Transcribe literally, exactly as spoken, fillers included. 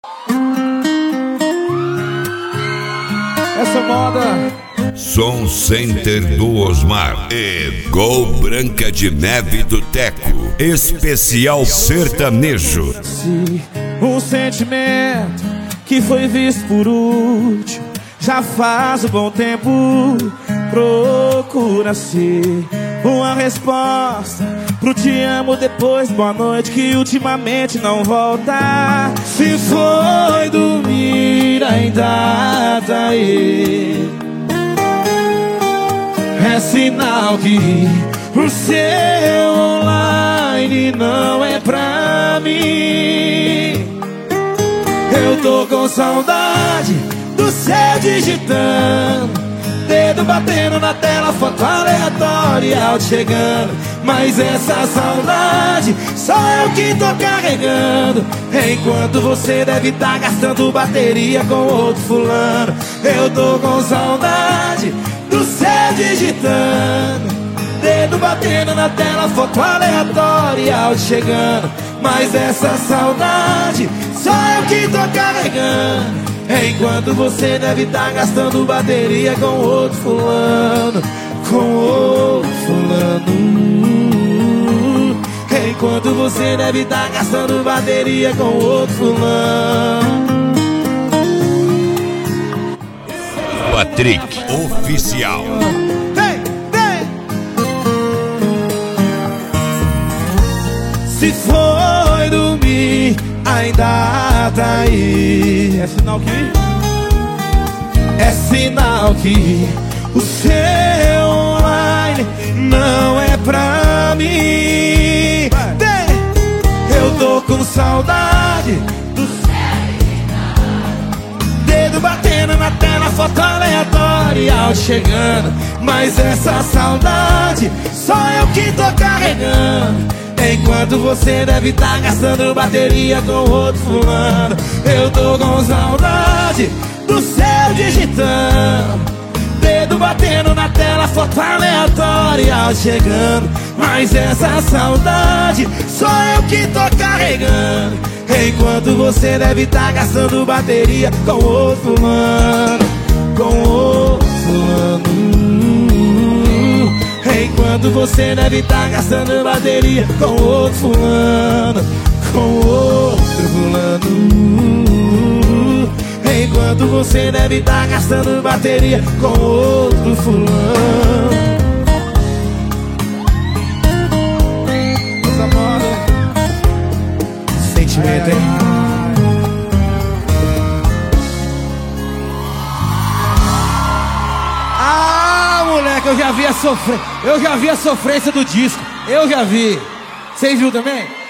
Essa moda Som Center do Osmar e Gol Branca de Neve do Teco. Especial sertanejo. Um sentimento que foi visto por último já faz um bom tempo. Procura-se uma resposta pro te amo depois boa noite, que ultimamente não volta. Se foi dormir ainda tá aí, é sinal que o seu online não é pra mim. Eu tô com saudade do céu digitando, dedo batendo na tela, foto aleatória, áudio chegando. Mas essa saudade só eu que tô carregando, enquanto você deve tá gastando bateria com outro fulano. Eu tô com saudade do céu digitando, dedo batendo na tela, foto aleatória, áudio chegando. Mas essa saudade só eu que tô carregando, enquanto você deve tá gastando bateria com outro fulano. Com outro fulano. Enquanto você deve tá gastando bateria com outro fulano. Patrick Oficial. Vem, vem. Se foi dormir ainda tá aí, é sinal que É sinal que o seu online não é pra mim. Eu tô com saudade do dedo batendo na tela, foto aleatória, áudio chegando. Mas essa saudade só eu que tô carregando, enquanto você deve tá gastando bateria com outro fulano. Eu tô com saudade do céu digitando, dedo batendo na tela, foto aleatória, áudio chegando. Mas essa saudade só eu que tô carregando, enquanto você deve tá gastando bateria com outro fulano. Com outro fulano. Enquanto você deve tá gastando bateria com outro fulano. Com outro fulano. Enquanto você deve tá gastando bateria com outro fulano. Essa moda sentimento, hein? Ah, moleque, eu já vi a sofrência. Eu já vi a sofrência do disco. Eu já vi. Vocês viram também?